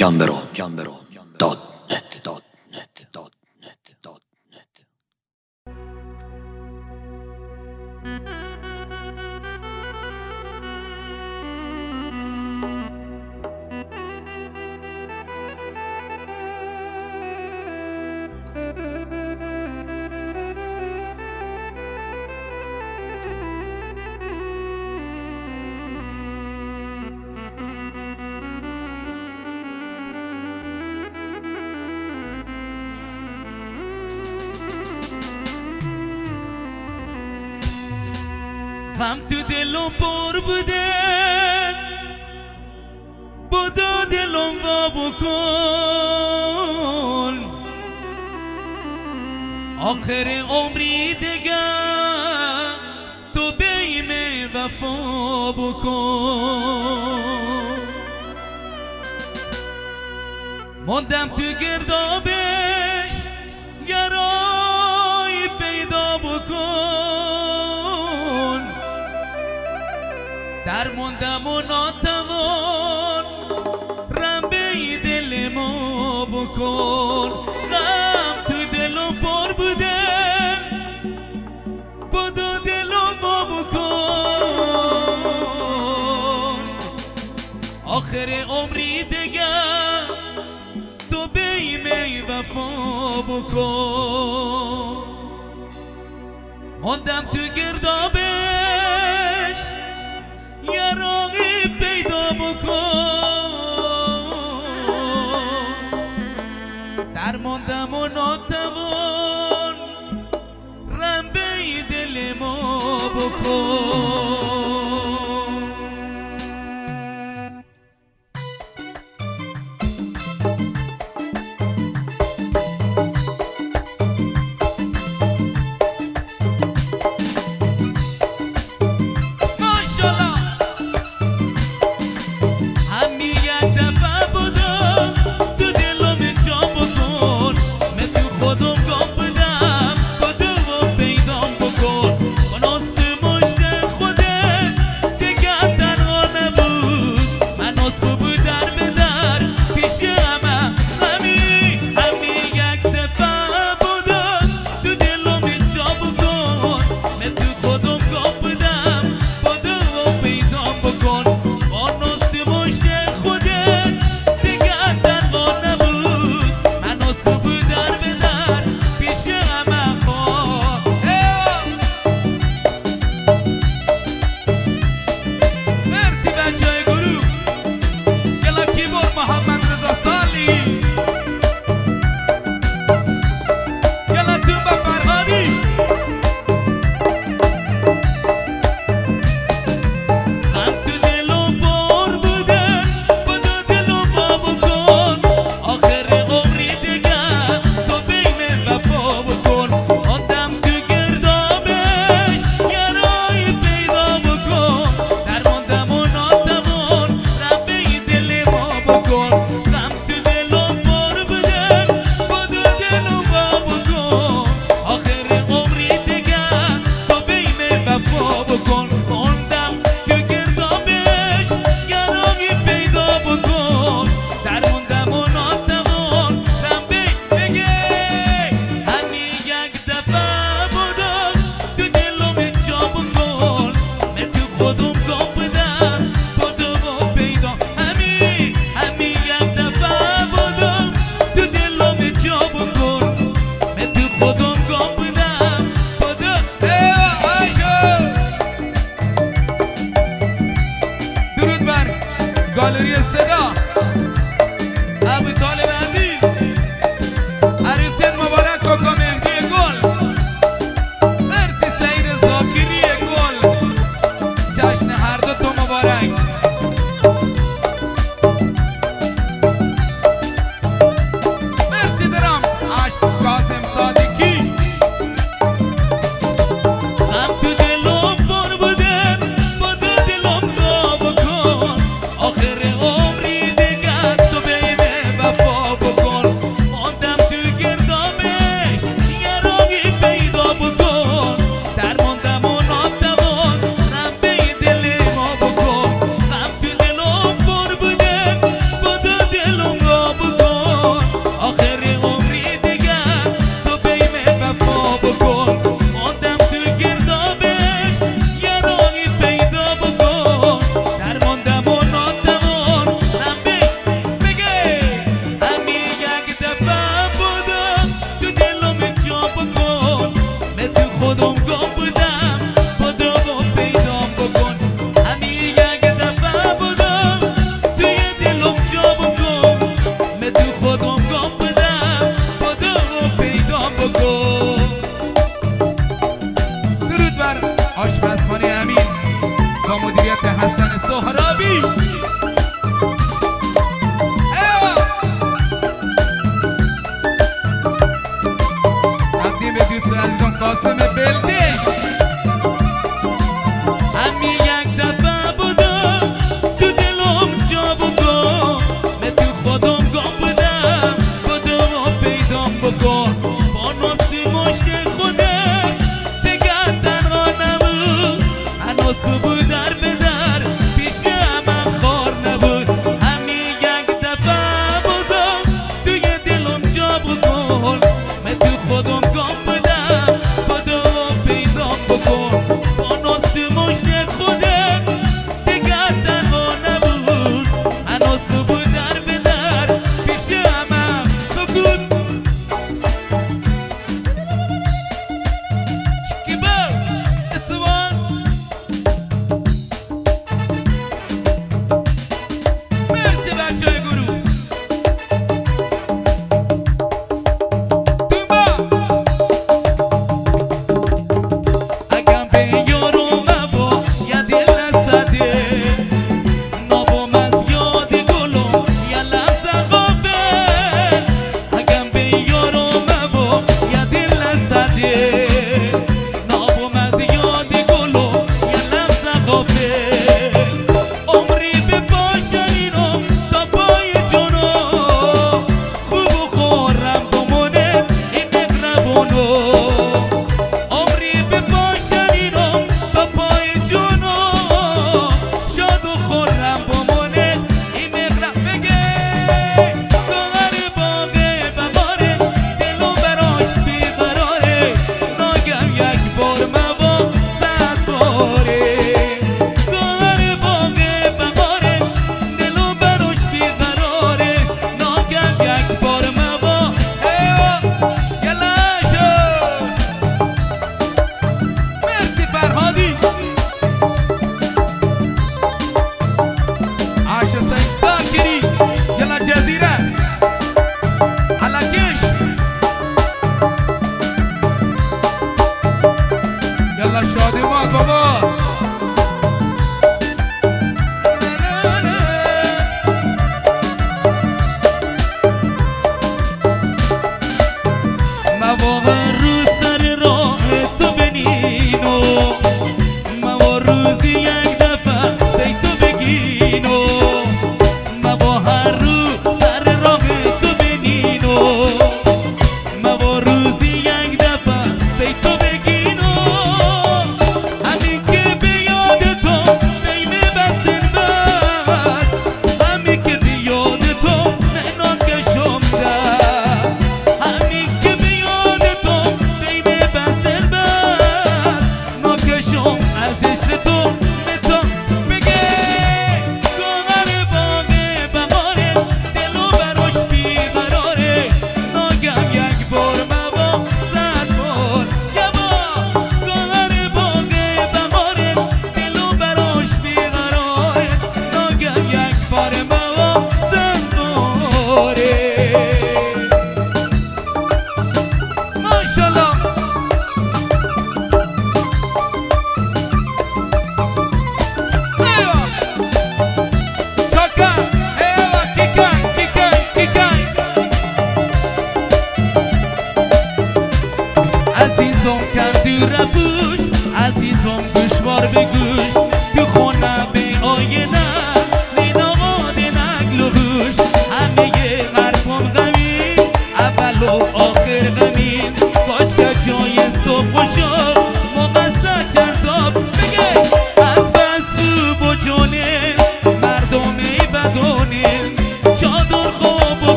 gamberom.net. غم تو دلم پر بوده بودو دلم وا بکن آخر عمری دیگر تو بیم وفا بکن موندم تو گردابش گرای پیدا بکن در موندم و ناتوان رنبه دل ما بکن غم تو دلم پر بوده بودو دلم ما بکن آخر عمری دیگر تو بیم وفا بکن موندم تو گردابش یه راهی پیدا بکن در موندم و ناتوان رنبه دل ما بکن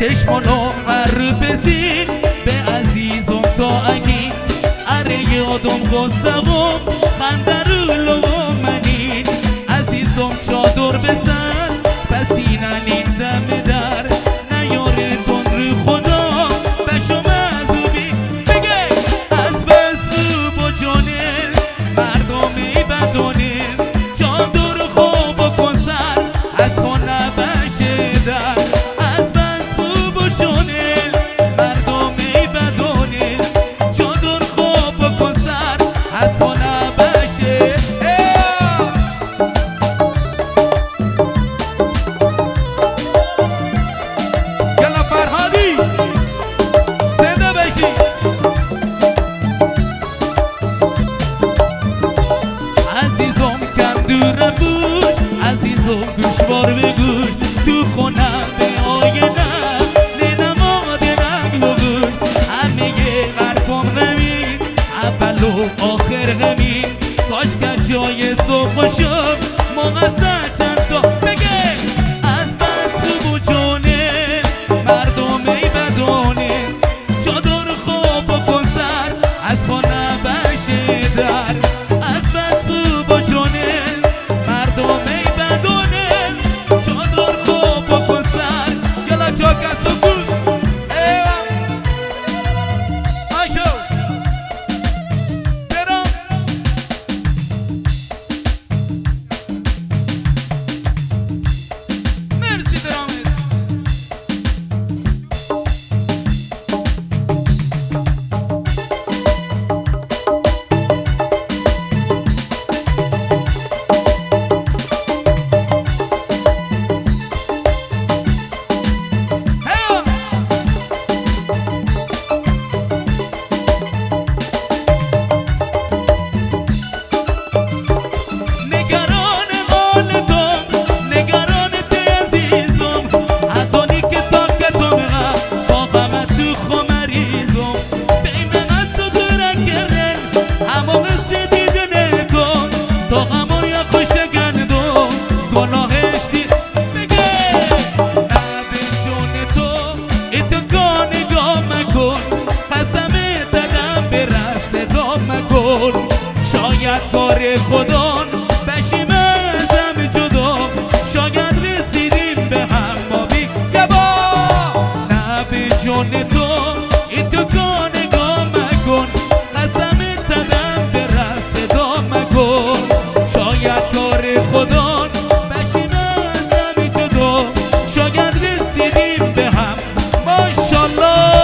چشمانو هر بزین به عزیزم تا اگین اره یادم گستوم خندرولو منین عزیزم چادر بزن پس اینن دم در نیاره تون رو خدا بشم زوبی بگه از بس با جانه مردمی بدونه چادر خوب و کنسر از خونه بشه در از بس با جانه مردمی بدونه چادر خوب و کنسر از خونه بشه یلا فرهادی زنده بشی عزیزم کم دور بوش عزیزم گوشوار به گوش تو خونه به آینه ننماده رنگ بگوش همه حرفم غمین اول و آخر غمین کاش که جای صبح و شب مقصر چند تا بگه از بس و جونه مردمی بدونه چادر خوب و کنسر از خونه بشه در از بس و جونه مردمی بدونه چادر خوب و کنسر یلا چاکست و گود ایوه آشو برام مرسی درامت نگران حال تو نگران تی عزیزم ادانی که طاقتم با غم تو خو مریضم بیم از تو دورم کردن اما قصه دیدن تو غمو یا خوشگندم گناهش دید بگه نه به جون تو اتقا نگاه مکن قسم دادم به رستگاه مکن شاید کار خدا پشیمانم جدا شاید رسیدیم به هم ما بی یبا نه به جون تو اتقا نگاه مکن قسم دادم به رستگاه مکن شاید کار خدا پشیمانم جدا شاید رسیدیم به هم ماشالله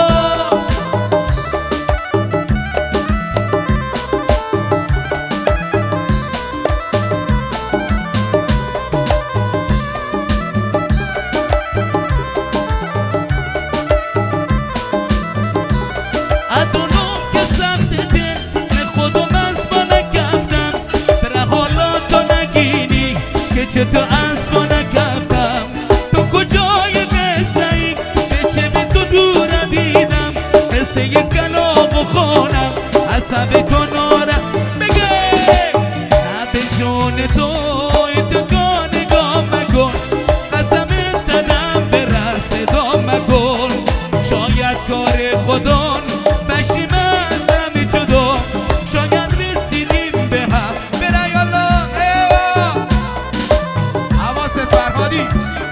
ادونو که سخت دل خودم از با نکفتم بر حالاتو نگینی که چطور از با نکفتم تو کجای قصه ای به چه به تو دور دیدم قصه یک کلام و خونم عصب تو نارم بگه نه به جون تو اتقا نگاه مکن قسم دادم به رستگاه مکن شاید کار خدا پشیمانم جدا شاید رسیدیم به هم برای الله ایوه حواست فرهادی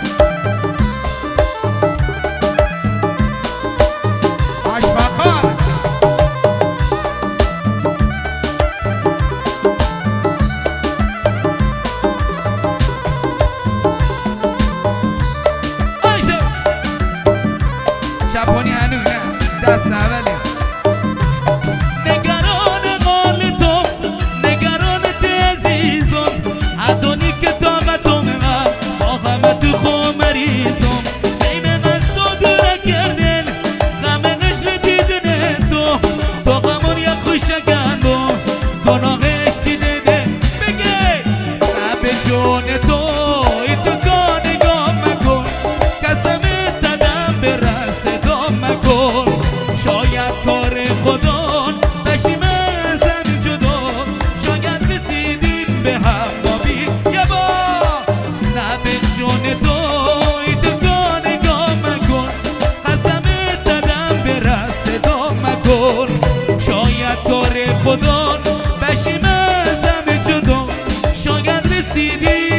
آشپخان آشو چپانی هنو نه دست اولی نگران حال تو نگران تی عزیزم ادانی که طاقتم با غم تو خو مریضم بین از تو دور کردن غم قشر دیدن تو غمون یا خوشگندم گناهش دیدن بگه نه به جون تو اتقا نگاه مکن قسم دادم به رستگاه مکن شاید کار خدا پشیمانم جدا شاید رسیدیم به هم با بی یبا نه به جون تو اتقا دیدی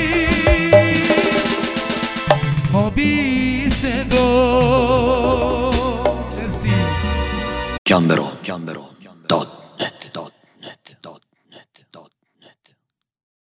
آبی صدا جان برو